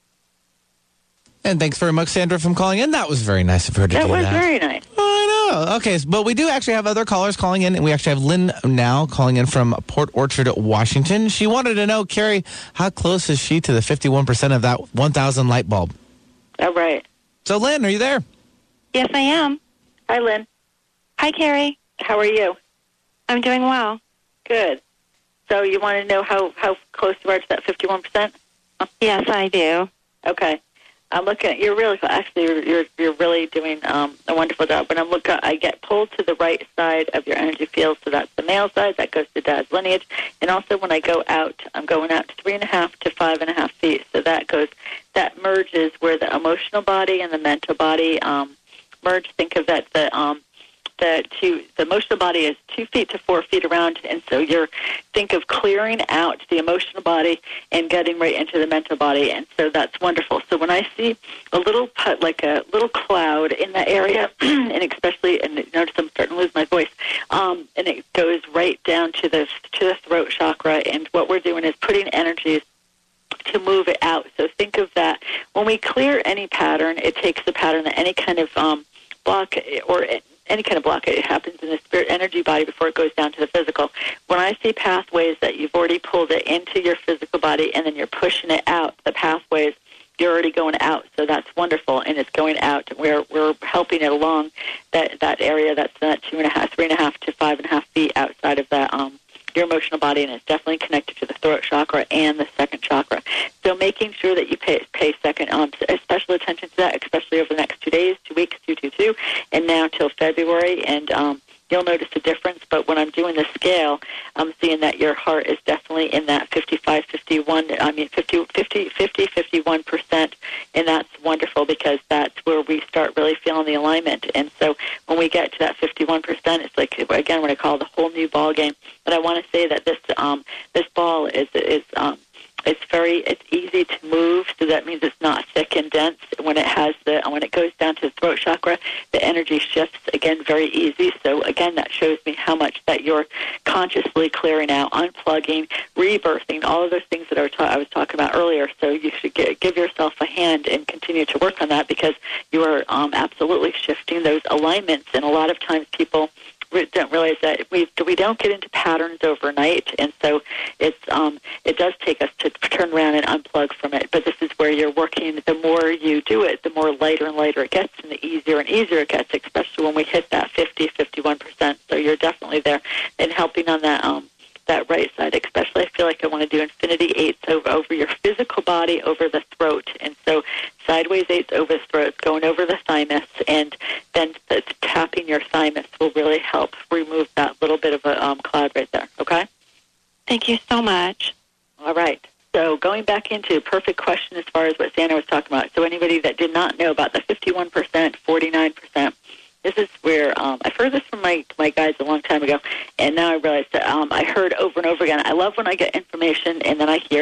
And thanks very much, Sandra, from calling in. That was very nice of her to That do was that. very nice. I know. Okay, s- but we do actually have other callers calling in. And we actually have Lynn now calling in from Port Orchard, Washington. She wanted to know, Carrie, how close is she to the fifty-one percent of that one thousand light bulb? All right. So, Lynn, are you there? Yes, I am. Hi, Lynn. Hi, Carrie. How are you? I'm doing well. Good. So you want to know how, how close you are to that fifty-one percent? Yes, I do. Okay. I'm looking at, you're really, actually, you're, you're, you're really doing um, a wonderful job. When I'm looking, I get pulled to the right side of your energy field, so that's the male side, that goes to Dad's lineage. And also when I go out, I'm going out to three and a half to five and a half feet. So that goes, that merges where the emotional body and the mental body um, merge. Think of that, the, um, the two, the emotional body is two feet to four feet around, and so you're think of clearing out the emotional body and getting right into the mental body, and so that's wonderful. So when I see a little put, like a little cloud in that area, and especially, and notice I'm starting to lose my voice, um, and it goes right down to the to the throat chakra, and what we're doing is putting energies to move it out. So think of that. When we clear any pattern, it takes the pattern that any kind of um, block or any kind of block, it happens in the spirit energy body before it goes down to the physical. When I see pathways that you've already pulled it into your physical body and then you're pushing it out, the pathways, you're already going out. So that's wonderful, and it's going out. We're we're helping it along that that area that's that two and a half, three and a half to five and a half feet outside of that um, your emotional body, and it's definitely connected to the throat chakra and the second chakra. So making sure that you pay pay second um, special attention to that, especially over the next two days, two weeks, two, two, two, and now till February, and um, you'll notice a difference. But when I'm doing the scale, I'm seeing that your heart is definitely in that fifty-five, fifty-one, I mean fifty, fifty, fifty, fifty-one percent, and that's wonderful because that's where we start really feeling the alignment. And so when we get to that fifty-one percent, it's like, again, what I call the whole new ball game. But I want to say that this um, this ball is is um, it's very it's easy to move, so that means it's not thick and dense. When it has the when it goes down to the throat chakra, the energy shifts again very easy. So again, that shows me how much that you're consciously clearing out, unplugging, rebirthing, all of those things that I was, ta- I was talking about earlier. So you should get, give yourself a hand and continue to work on that, because you are um, absolutely shifting those alignments. And a lot of times people don't realize that we we don't get into patterns overnight, and so it's um it does take us to turn around and unplug from it. But this is where you're working. The more you do it, the more lighter and lighter it gets, and the easier and easier it gets, especially when we hit that fifty, fifty-one percent. So you're definitely there and helping on that um that right side. Especially, I feel like I want to do infinity eights over, over your physical body, over the throat, and so sideways eights over the throat, going over the thymus, and then the, tapping your thymus will really help remove that little bit of a um, cloud right there. Okay? Thank you so much. All right. So going back into a perfect question as far as what Sandra was talking about. So anybody that did not know about the fifty-one percent, forty-nine percent, this is where um, I've heard this from my, my guides a long time ago, and now I realize that um, I heard over and over again. I love when I get information and then I hear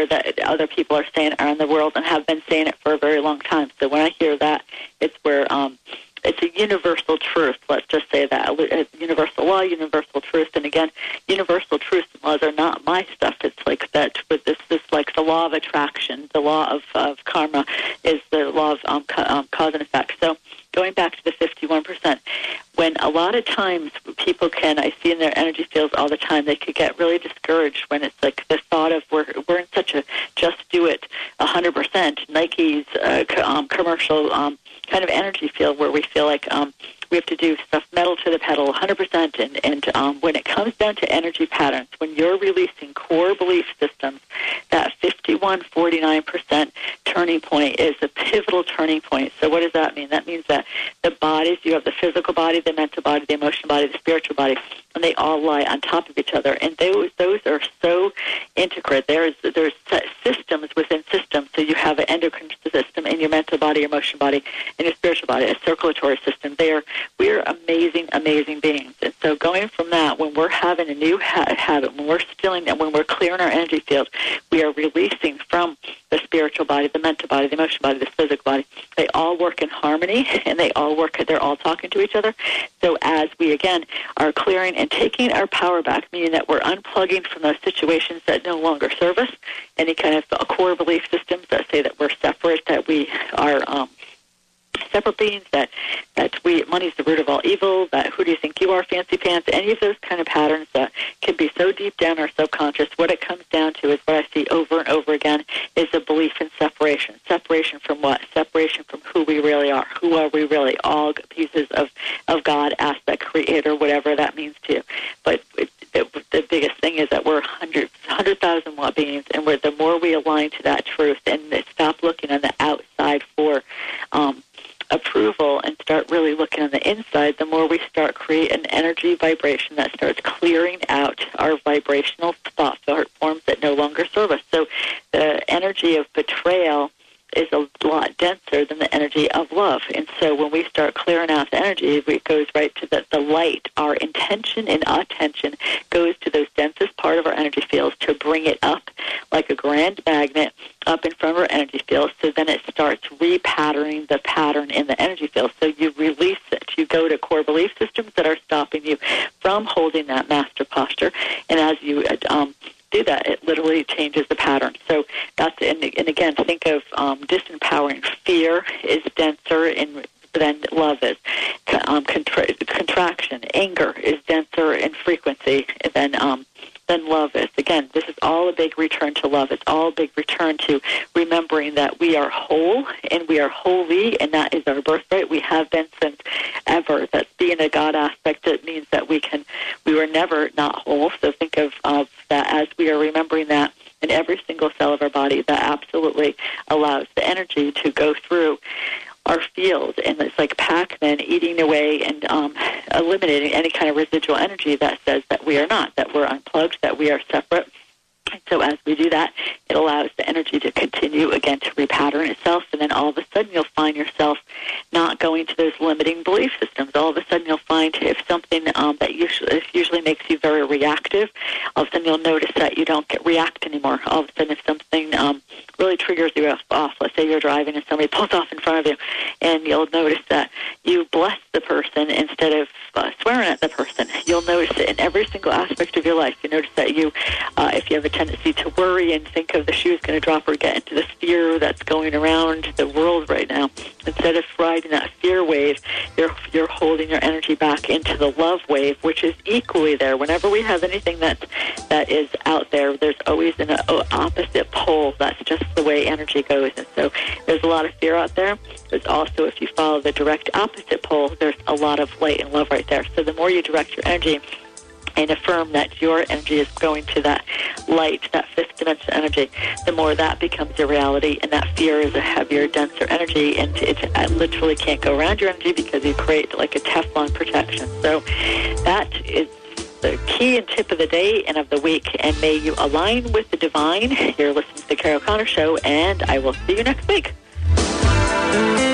that other people are saying around the world and have been saying it for a very long time. So when I hear that, it's where um, it's a universal truth. Let's just say that. It's universal law, universal truth. And again, universal truths and laws are not my stuff. It's like that with this, this like the law of attraction, the law of, of karma is the law of um, ca- um, cause and effect. So going back to the fifty-one percent, when a lot of times people can, I see in their energy fields all the time, they could get really discouraged when it's like the thought of we're, we're in such a just do it one hundred percent Nike's uh, co- um, commercial um, kind of energy field where we feel like um, we have to do stuff metal to the pedal one hundred percent. And, and um, when it comes down to energy patterns, when you're releasing core belief systems, that fifty-one forty-nine percent turning point is a pivotal turning point. So what does that mean? That means that the bodies, you have the physical body, the mental body, the emotional body, the spiritual body, and they all lie on top of each other. And those those are so intricate. There's there's systems within systems. So you have an endocrine system in your mental body, your emotional body, and your spiritual body, a circulatory system. They are we're amazing, amazing beings. And so going from that, when we're having a new ha- habit, when we're stilling and when we're clearing our energy field, we are releasing from the spiritual body, the mental body, the emotional body, the physical body. They all work in harmony, and they all work, they're all talking to each other. So as we, again, are clearing and taking our power back, meaning that we're unplugging from those situations that no longer serve us, any kind of core belief systems that say that we're separate, that we are um, separate beings, that that we money's the root of all evil, that who do you think you are, fancy pants, any of those kind of patterns that can be so deep down our subconscious. What it comes down to is what I see over and over again is a belief in separation. Separation from what? Separation from who we really are. Who are we really? All pieces of, of God, aspect, creator, whatever that means to you. But it, it, the biggest thing is that we're hundreds, hundred thousand watt beings, and we're, the more we align to that truth and stop looking on the outside for um, approval and start really looking on the inside, the more we start create an energy vibration that starts clearing out our vibrational thought forms that no longer serve us. So the energy of betrayal is a lot denser than the energy of love. And so when we start clearing out the energy, it goes right to the, the light. Our intention and attention goes to those densest part of our energy fields to bring it up like a grand magnet up in front of our energy field. So then it starts repatterning the pattern in the energy field. So you release it. You go to core belief systems that are stopping you from holding that master posture. And as you um, do that, it literally changes the pattern. So that's, and, and again, think of um, disempowering. Fear is denser in than love is. Um, contra- contraction, anger is denser in frequency than um, than love is. Again, this is all a big return to love. It's all a big return to remembering that we are whole and we are holy, and that is our birthright. We have been since ever. That's being a God aspect. It means that we can, we were never not whole. So think of, of that as we are remembering that in every single cell of our body. That absolutely allows the energy to go through our field, and it's like Pac-Man eating away and um, eliminating any kind of residual energy that says that we are not, that we're unplugged, that we are separate. And so as we do that, it allows the energy to continue, again, to repattern itself, and then all of a sudden you'll find yourself not going to those limiting belief systems. All of a sudden you'll find if something um, that usually, usually makes you very reactive, all of a sudden you'll notice that you don't get react anymore. All of a sudden if something um, really triggers you off, let's say you're driving and somebody pulls off in front of you, and you'll notice that you bless the person instead of uh, swearing at the person. You'll notice it in every single aspect of your life. You notice that you, uh, if you have a tendency to worry and think of the shoe's going to drop or get into the fear that's going around the world right now, instead of riding that fear wave, you're you're holding your energy back into the love wave, which is equally there. Whenever we have anything that that is out there, there's always an uh, opposite pole. That's just the way energy goes. And so there's a lot of fear out there. There's also, if you follow the direct opposite pole, there's a lot of light and love right there. So the more you direct your energy and affirm that your energy is going to that light, that fifth dimension energy, the more that becomes your reality, and that fear is a heavier, denser energy, and it, it literally can't go around your energy because you create like a Teflon protection. So that is the key and tip of the day and of the week, and may you align with the divine. You're listening to the Carol Connor Show, and I will see you next week.